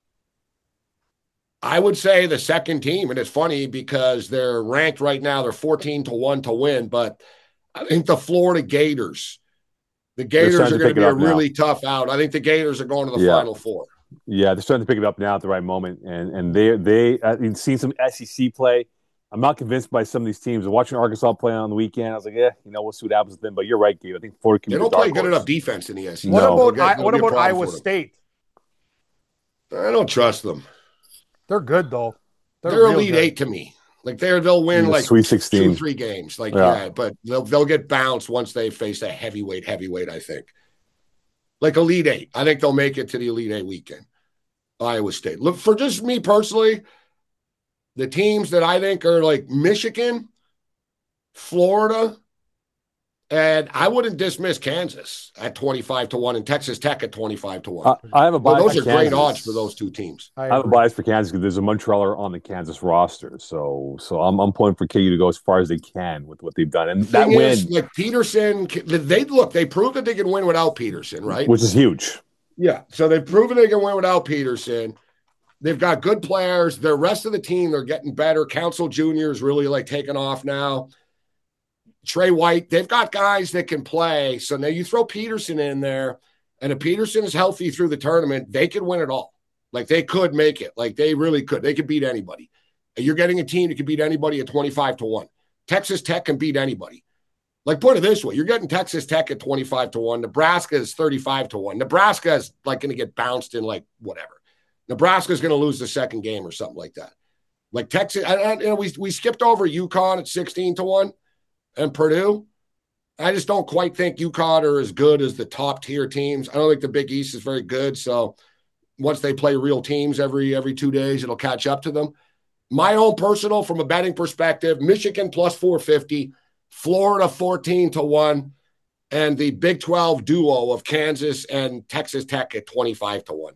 I would say the second team, and it's funny because they're ranked right now, they're 14-1 to win, but I think the Florida Gators, are going to be a really tough out. I think the Gators are going to the Final Four.
Yeah, they're starting to pick it up now at the right moment, and I've seen some SEC play. I'm not convinced by some of these teams. Watching Arkansas play on the weekend, I was like, we'll see what happens with them. But you're right, Gabe. I think Florida can.
They don't play good enough defense in the SEC.
What about Iowa State?
I don't trust them.
They're good though.
They're Elite Eight to me. Like they'll win like
Sweet 16,
2-3 games. Like but they'll get bounced once they face a heavyweight. I think. Like Elite Eight, I think they'll make it to the Elite Eight weekend. Iowa State. Look, for just me personally, the teams that I think are like Michigan, Florida, and I wouldn't dismiss Kansas at 25-1 and Texas Tech at 25-1.
I have a bias.
Those are great odds for those two teams.
I have a bias for Kansas because there's a Montrealer on the Kansas roster, so I'm pulling for KU to go as far as they can with what they've done. And that win,
like Peterson, they proved that they can win without Peterson, right?
Which is huge.
Yeah, so they've proven they can win without Peterson. They've got good players. The rest of the team, they're getting better. Council Jr. is really like taking off now. Trey White, they've got guys that can play. So now you throw Peterson in there, and if Peterson is healthy through the tournament, they could win it all. Like they could make it. Like they really could. They could beat anybody. You're getting a team that can beat anybody at 25-1. Texas Tech can beat anybody. Like put it this way, you're getting Texas Tech at 25-1. Nebraska is 35-1. Nebraska is like going to get bounced in like whatever. Nebraska is going to lose the second game or something like that. Like Texas, we skipped over UConn at 16-1 and Purdue. I just don't quite think UConn are as good as the top tier teams. I don't think the Big East is very good. So once they play real teams every 2 days, it'll catch up to them. My own personal, from a betting perspective, Michigan plus 450, Florida 14-1, and the Big 12 duo of Kansas and Texas Tech at 25-1.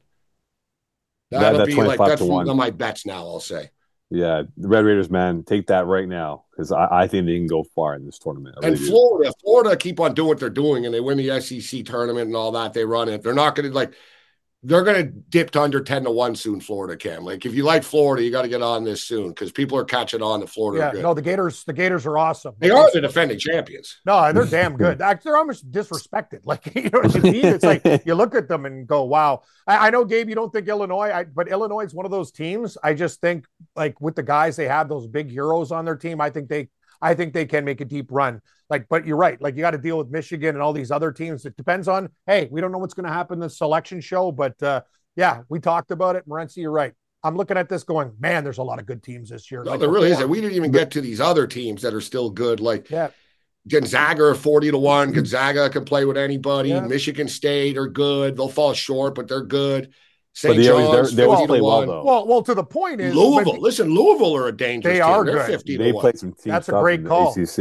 That'll be like that's one of my bets now, I'll say.
Yeah, the Red Raiders, man, take that right now because I think they can go far in this tournament.
And Florida keep on doing what they're doing, and they win the SEC tournament and all that. They run it. They're not going to they're going to dip to under 10-1 soon. Florida can. Like if you like Florida, you got to get on this soon because people are catching on to Florida.
Yeah, no, the Gators are awesome.
They are the defending champions.
No, they're damn good. They're almost disrespected. Like you know what I mean? It's like you look at them and go, "Wow." I know, Gabe, you don't think Illinois, but Illinois is one of those teams. I just think like with the guys they have, those big heroes on their team, I think they can make a deep run. Like, but you're right. Like you got to deal with Michigan and all these other teams. It depends on, hey, we don't know what's going to happen in the selection show, but yeah, we talked about it. Morency, you're right. I'm looking at this going, man, there's a lot of good teams this year.
No, like there really isn't. We didn't even get to these other teams that are still good. Like Gonzaga are 40-1. Gonzaga can play with anybody. Yeah. Michigan State are good. They'll fall short, but they're good. St. John's,
they always play well, though.
Well, to the point is
Louisville. Listen, Louisville are a dangerous team.
They're
good. 50-1.
They play some teams.
That's a great call.
ACC.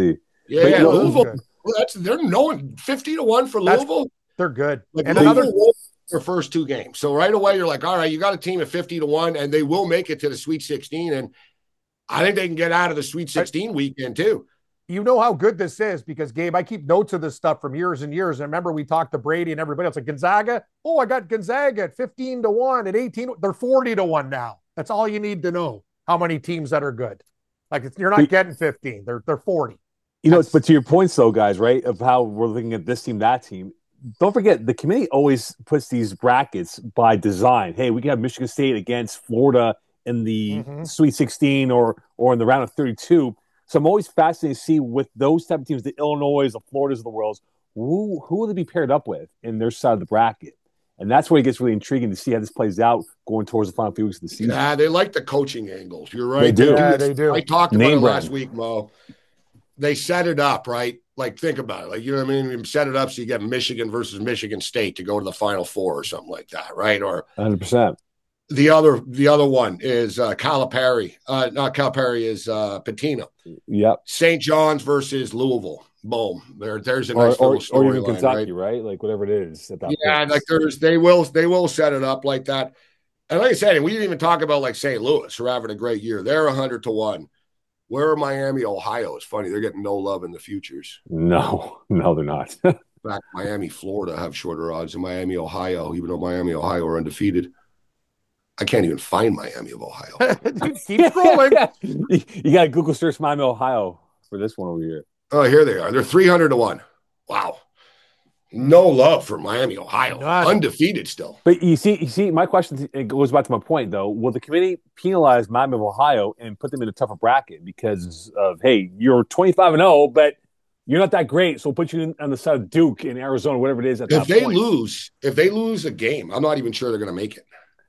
Yeah,
Louisville's
Louisville.
good.
Well, they're knowing 50-1 for Louisville.
They're good.
Like
And
Louisville
another
won their first 2 games. So right away, you're like, all right, you got a team at 50-1, and they will make it to the Sweet 16. And I think they can get out of the Sweet 16 weekend too.
You know how good this is because, Gabe, I keep notes of this stuff from years and years. And I remember we talked to Brady and everybody else like Gonzaga. Oh, I got Gonzaga at 15-1, at 18. They're 40-1 now. That's all you need to know. How many teams that are good? Like you're not getting 15. They're 40.
You know, but to your points, though, guys, right, of how we're looking at this team, that team. Don't forget, the committee always puts these brackets by design. Hey, we can have Michigan State against Florida in the Sweet 16 or in the round of 32. So I'm always fascinated to see with those type of teams, the Illinois, the Floridas of the world, who will they be paired up with in their side of the bracket? And that's where it gets really intriguing to see how this plays out going towards the final few weeks of the season.
Yeah, they like the coaching angles. You're right.
They do.
Yeah, they do.
I talked about it last week, Mo. They set it up, right? Like, think about it. Like, you know what I mean? You set it up so you get Michigan versus Michigan State to go to the Final Four or something like that, right? Or
100%.
The other one is Calipari. Not Calipari, is Pitino.
Yep.
St. John's versus Louisville. Boom. There's a nice little story.
Or even Kentucky, right? Like whatever it is. At that
yeah,
point.
like they will set it up like that. And like I said, we didn't even talk about like St. Louis, who are having a great year. They're 100-1. Where are Miami, Ohio? It's funny. They're getting no love in the futures.
No, they're not.
In fact, Miami, Florida have shorter odds than Miami, Ohio, even though Miami, Ohio are undefeated. I can't even find Miami of Ohio.
Keep scrolling.
You got to Google search Miami, Ohio for this one over here.
Oh, here they are. They're 300-1. Wow. No love for Miami, Ohio. Undefeated still.
But you see, my question, it goes back to my point, though. Will the committee penalize Miami of Ohio and put them in a tougher bracket because of, hey, you're 25-0, but you're not that great, so we'll put you on the side of Duke in Arizona, whatever it is at that point.
If they lose a game, I'm not even sure they're going to make it.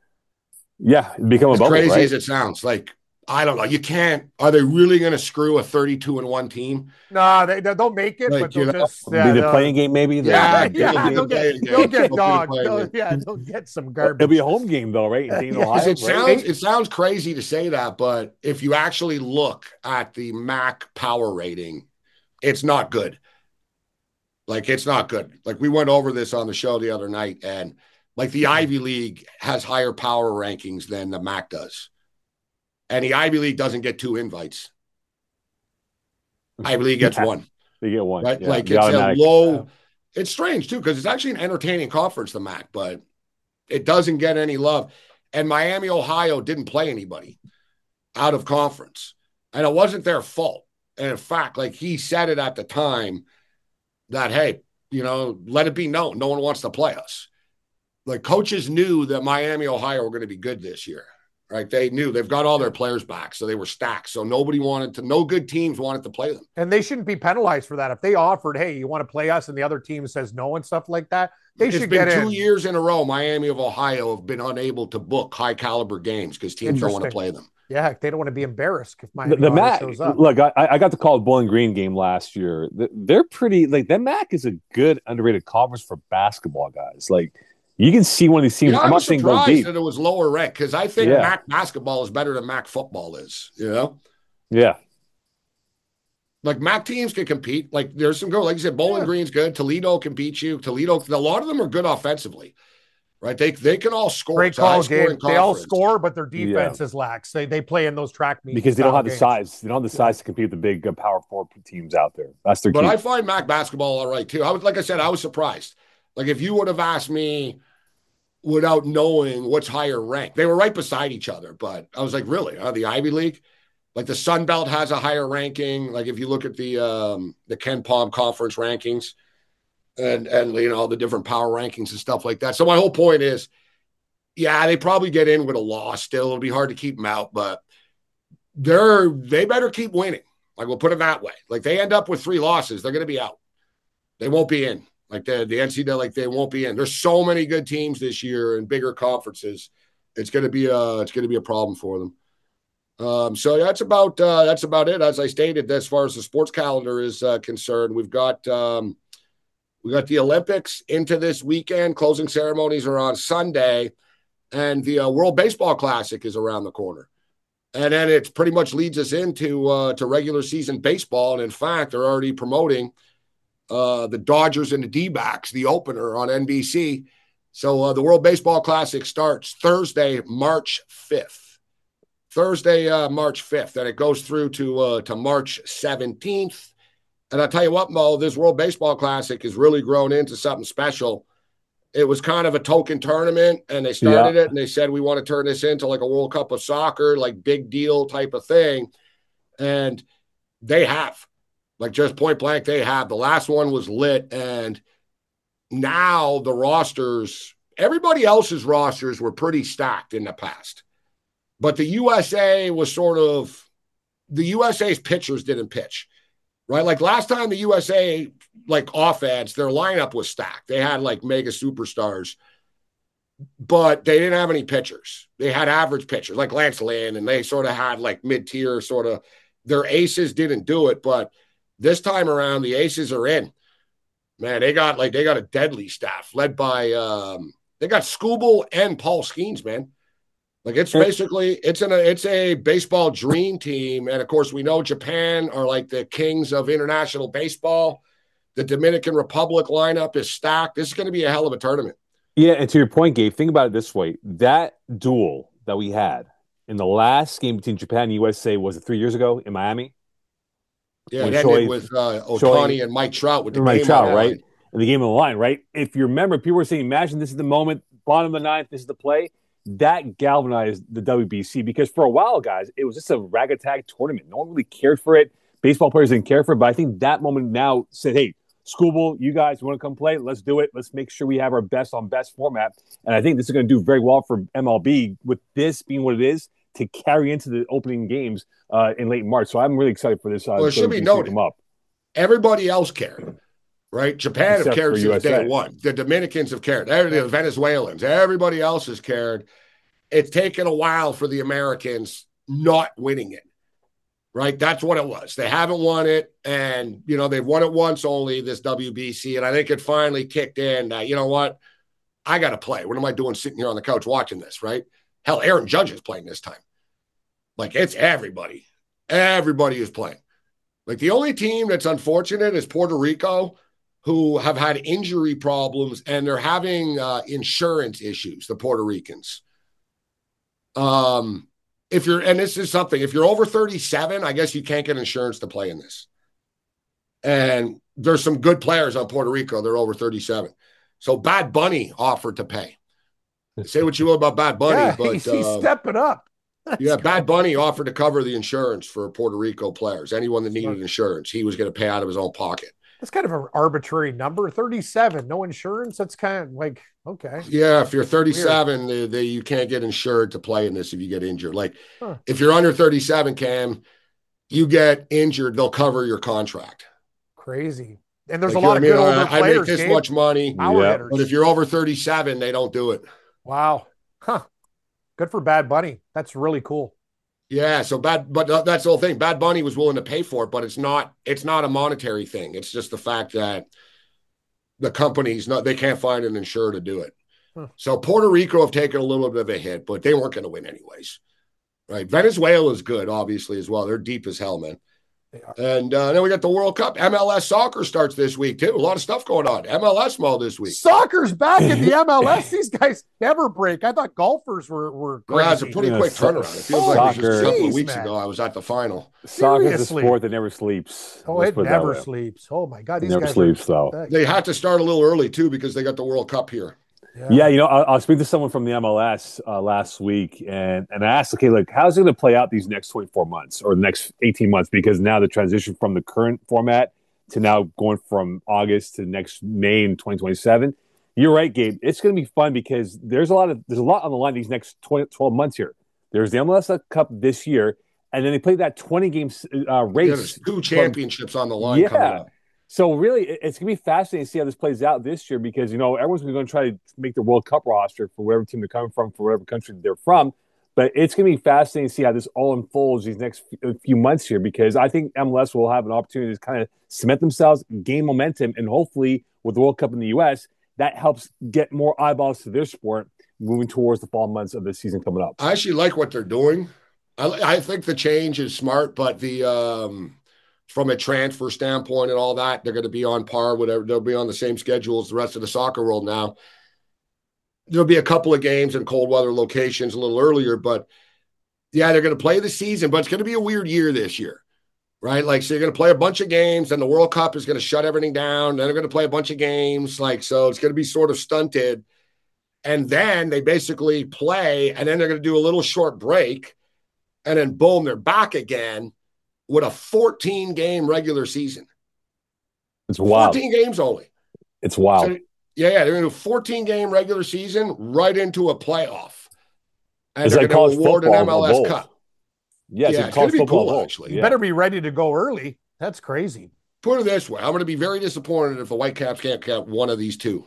Yeah, become a bubble,
crazy
right?
as it sounds. Like, I don't know. You can't. Are they really going to screw a 32-1 team?
No, they'll make it,
like,
but they'll just
be the playing game, maybe.
They'll get dogged. They'll get some garbage.
It'll be a home game, though, right? In Ohio,
it sounds crazy to say that, but if you actually look at the MAC power rating, it's not good. Like, it's not good. Like, we went over this on the show the other night, and like the Ivy League has higher power rankings than the MAC does. And the Ivy League doesn't get 2 invites. Ivy League gets 1.
They get 1.
Right?
Yeah,
like it's a low. It's strange, too, because it's actually an entertaining conference, the MAC, but it doesn't get any love. And Miami, Ohio didn't play anybody out of conference. And it wasn't their fault. And in fact, like he said it at the time that, hey, let it be known. No one wants to play us. Like coaches knew that Miami, Ohio were going to be good this year, right? They knew they've got all their players back. So they were stacked. So no good teams wanted to play them.
And they shouldn't be penalized for that. If they offered, hey, you want to play us and the other team says no and stuff like that, should get in.
2 years in a row, Miami of Ohio have been unable to book high caliber games because teams don't want to play them.
Yeah, they don't want to be embarrassed if Miami
the MAC
shows up.
Look, I got to call the Bowling Green game last year. They're pretty like that. MAC is a good underrated conference for basketball guys. Like you can see one of these teams.
I'm
not saying go deep.
that it was lower ranked because I think MAC basketball is better than MAC football is.
Yeah.
Like MAC teams can compete. Like there's some good. Like you said, Bowling Green's good. Toledo can beat you. A lot of them are good offensively. Right, they can all score.
Great call, Gabe. They all score, but their defense is lax. They play in those track meets
because they don't have the size. They don't have the size to compete with the big Power 4 teams out there. That's their.
But I find MAC basketball all right too. I was surprised. Like if you would have asked me without knowing what's higher ranked, they were right beside each other. But I was like, really? The Ivy League, like the Sun Belt has a higher ranking. Like if you look at the Ken Palm Conference rankings. And the different power rankings and stuff like that. So my whole point is, they probably get in with a loss still. It'll be hard to keep them out, but they better keep winning. Like we'll put it that way. Like they end up with 3 losses, they're going to be out. They won't be in. Like the NCAA, like they won't be in. There's so many good teams this year in bigger conferences. It's going to be a problem for them. So that's about it. As I stated, as far as the sports calendar is concerned, we've got the Olympics into this weekend. Closing ceremonies are on Sunday, and the World Baseball Classic is around the corner. And then it pretty much leads us into to regular season baseball. And in fact, they're already promoting the Dodgers and the D-backs, the opener on NBC. So the World Baseball Classic starts Thursday, March 5th. March 5th. And it goes through to March 17th. And I'll tell you what, Mo, this World Baseball Classic has really grown into something special. It was kind of a token tournament, and they started it, and they said, we want to turn this into like a World Cup of soccer, like big deal type of thing. And they have. Like just point blank, they have. The last one was lit, and now the rosters, everybody else's rosters were pretty stacked in the past. But the USA was sort of, the USA's pitchers didn't pitch. Right? Like last time the USA, like offense, their lineup was stacked. They had like mega superstars, but they didn't have any pitchers. They had average pitchers like Lance Lynn, and they sort of had like mid-tier sort of, their aces didn't do it. But this time around, the aces are in. Man, they got a deadly staff led by, they got Skubal and Paul Skeens, man. Like it's basically it's a baseball dream team, and of course we know Japan are like the kings of international baseball. The Dominican Republic lineup is stacked. This is going to be a hell of a tournament.
Yeah, and to your point, Gabe, think about it this way: that duel that we had in the last game between Japan and USA was it 3 years ago in Miami?
Yeah, it ended with Ohtani and Mike Trout with the
Mike
game
Trout,
on the
right?
line.
And the game on the line, right? If you remember, people were saying, "Imagine this is the moment, bottom of the ninth, this is the play." That galvanized the WBC because for a while, guys, it was just a ragtag tournament. No one really cared for it. Baseball players didn't care for it. But I think that moment now said, hey, Skubal, you guys want to come play? Let's do it. Let's make sure we have our best on best format. And I think this is going to do very well for MLB with this being what it is to carry into the opening games in late March. So I'm really excited for this.
Well, it should be noted. Everybody else cared. Right? Japan have cared since day one. The Dominicans have cared. The Venezuelans, everybody else has cared. It's taken a while for the Americans not winning it. Right? That's what it was. They haven't won it, and they've won it once only, this WBC, and I think it finally kicked in that, you know what? I got to play. What am I doing sitting here on the couch watching this, right? Hell, Aaron Judge is playing this time. Like, it's everybody. Everybody is playing. Like, the only team that's unfortunate is Puerto Rico, who have had injury problems, and they're having insurance issues, the Puerto Ricans. If you're over 37, I guess you can't get insurance to play in this. And there's some good players on Puerto Rico. They're over 37. So Bad Bunny offered to pay. Say what you will about Bad Bunny, but
he's stepping up.
Bad Bunny offered to cover the insurance for Puerto Rico players. Anyone that needed insurance, he was going to pay out of his own pocket.
That's kind of an arbitrary number. 37, no insurance. That's kind of like, okay.
Yeah, if you're 37, you can't get insured to play in this if you get injured. Like, if you're under 37, Cam, you get injured, they'll cover your contract.
Crazy. And there's a lot of good older players.
I make this much money,
but
if you're over 37, they don't do it.
Wow. Huh. Good for Bad Bunny. That's really cool.
Yeah, but that's the whole thing. Bad Bunny was willing to pay for it, but it's not a monetary thing. It's just the fact that the companies they can't find an insurer to do it. So Puerto Rico have taken a little bit of a hit, but they weren't going to win anyways. Right? Venezuela is good, obviously, as well. They're deep as hell, man. And then we got the World Cup. MLS soccer starts this week, too. A lot of stuff going on. MLS Mo this week.
Soccer's back in the MLS. These guys never break. I thought golfers were crazy.
Yeah, it's a pretty quick turnaround. It feels like it was just a couple of weeks ago I was at the final.
Soccer is a sport that never sleeps.
Oh, it never sleeps. Oh, my God.
These guys never sleeps, though.
They had to start a little early, too, because they got the World Cup here.
Yeah, I'll speak to someone from the MLS last week, and I asked, okay, look, how's it going to play out these next 24 months or the next 18 months? Because now the transition from the current format to now going from August to next May in 2027. You're right, Gabe. It's going to be fun because there's a lot on the line these next 12 months here. There's the MLS Cup this year, and then they play that 20-game race.
Yeah, there's 2 championships on the line coming up.
So really, it's going to be fascinating to see how this plays out this year because, everyone's going to try to make the World Cup roster for whatever team they're coming from, for whatever country they're from. But it's going to be fascinating to see how this all unfolds these next few months here because I think MLS will have an opportunity to kind of cement themselves, gain momentum, and hopefully with the World Cup in the U.S., that helps get more eyeballs to their sport moving towards the fall months of the season coming up.
I actually like what they're doing. I think the change is smart, but from a transfer standpoint and all that, they're going to be on par. Whatever, they'll be on the same schedule as the rest of the soccer world now. There'll be a couple of games in cold weather locations a little earlier, but yeah, they're going to play the season, but it's going to be a weird year this year, right? Like, so you're going to play a bunch of games, and the World Cup is going to shut everything down. Then they're going to play a bunch of games, so it's going to be sort of stunted. And then they basically play, and then they're going to do a little short break, and then boom, they're back again with a 14-game regular season.
It's wild.
14 games only.
It's wild.
So, yeah, they're going to do a 14-game regular season right into a playoff. And
it's
they're
like
going to
college
award an
football
MLS Cup.
Yeah, it's
Yeah,
like
it's going
college
to be
football
cool,
bowl.
actually.
You
Yeah.
better be ready to go early. That's crazy.
Put it this way. I'm going to be very disappointed if the Whitecaps can't get one of these two.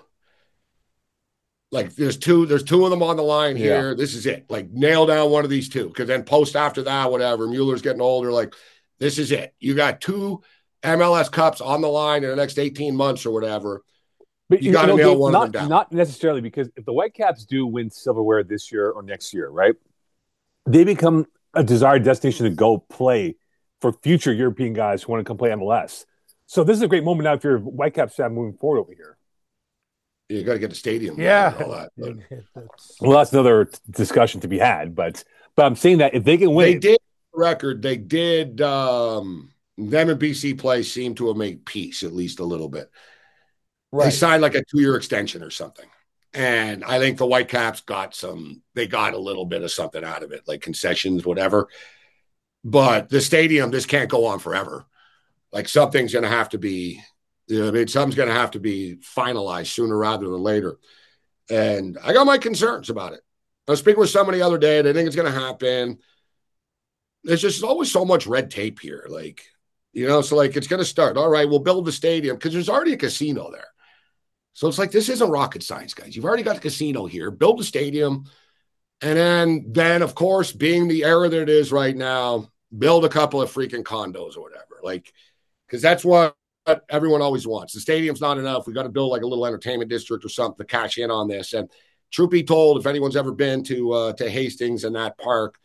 Like, there's two of them on the line here.
Yeah.
This is it. Like, nail down one of these two. Because then post after that, whatever, Mueller's getting older. Like, this is it. You got two MLS Cups on the line in the next 18 months or whatever.
But
You gotta nail one of them
not,
down.
Not necessarily, because if the Whitecaps do win silverware this year or next year, right, they become a desired destination to go play for future European guys who want to come play MLS. So this is a great moment now if you're a Whitecaps fan moving forward over here.
You got to get the stadium.
Yeah.
And all that. But
Well, that's another discussion to be had, but I'm saying that if they can win,
they did record. They did. Them and BC Play seem to have made peace at least a little bit. They
Right.
signed like a 2-year extension or something. And I think the Whitecaps got a little bit of something out of it, like concessions, whatever. But the stadium, this can't go on forever. Like, something's going to have to be, something's going to have to be finalized sooner rather than later. And I got my concerns about it. I was speaking with somebody the other day, and I think it's going to happen. There's just always so much red tape here. Like, so like, it's going to start. All right, we'll build the stadium because there's already a casino there. So it's like, this isn't rocket science, guys. You've already got the casino here. Build the stadium. And then, of course, being the era that it is right now, build a couple of freaking condos or whatever. Like, because that's what everyone always wants. The stadium's not enough. We got to build like a little entertainment district or something to cash in on this. And truth be told, if anyone's ever been to Hastings and that park,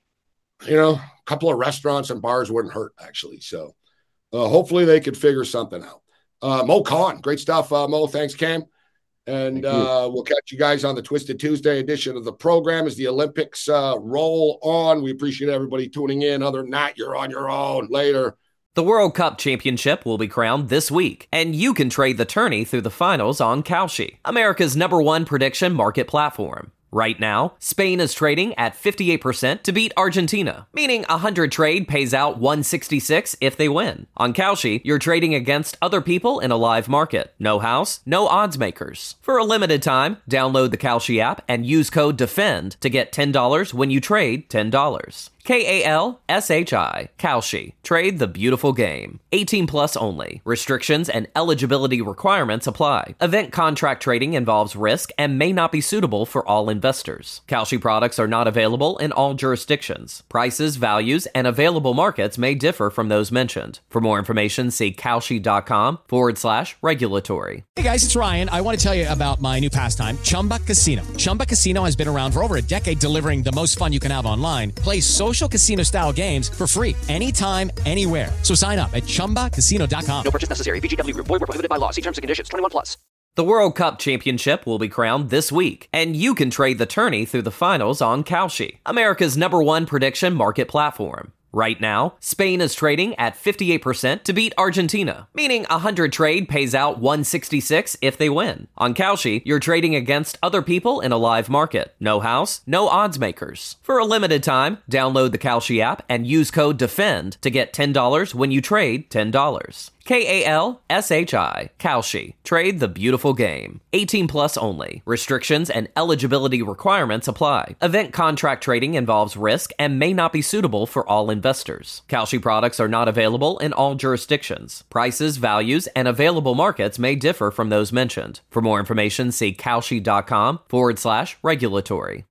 a couple of restaurants and bars wouldn't hurt, actually. So hopefully they could figure something out. Mo Khan, great stuff, Mo. Thanks, Cam. And we'll catch you guys on the Twisted Tuesday edition of the program as the Olympics roll on. We appreciate everybody tuning in. Other than that, you're on your own. Later.
The World Cup championship will be crowned this week, and you can trade the tourney through the finals on Kalshi, America's #1 prediction market platform. Right now, Spain is trading at 58% to beat Argentina, meaning 100 trade pays out 166 if they win. On Kalshi, you're trading against other people in a live market. No house, no odds makers. For a limited time, download the Kalshi app and use code DEFEND to get $10 when you trade $10. Kalshi. Kalshi. Trade the beautiful game. 18 plus only. Restrictions and eligibility requirements apply. Event contract trading involves risk and may not be suitable for all investors. Kalshi products are not available in all jurisdictions. Prices, values, and available markets may differ from those mentioned. For more information, see kalshi.com/regulatory.
Hey guys, it's Ryan. I want to tell you about my new pastime, Chumba Casino. Chumba Casino has been around for over a decade, delivering the most fun you can have online. Play social casino-style games for free anytime, anywhere. So sign up at ChumbaCasino.com.
No purchase necessary. VGW Group. Void where prohibited by law. See terms and conditions. 21 plus.
The World Cup championship will be crowned this week, and you can trade the tourney through the finals on Kalshi, America's #1 prediction market platform. Right now, Spain is trading at 58% to beat Argentina, meaning 100 trade pays out 166 if they win. On Kalshi, you're trading against other people in a live market. No house, no odds makers. For a limited time, download the Kalshi app and use code DEFEND to get $10 when you trade $10. Kalshi. Kalshi. Trade the beautiful game. 18 plus only. Restrictions and eligibility requirements apply. Event contract trading involves risk and may not be suitable for all investors. Kalshi products are not available in all jurisdictions. Prices, values, and available markets may differ from those mentioned. For more information, see Kalshi.com/regulatory.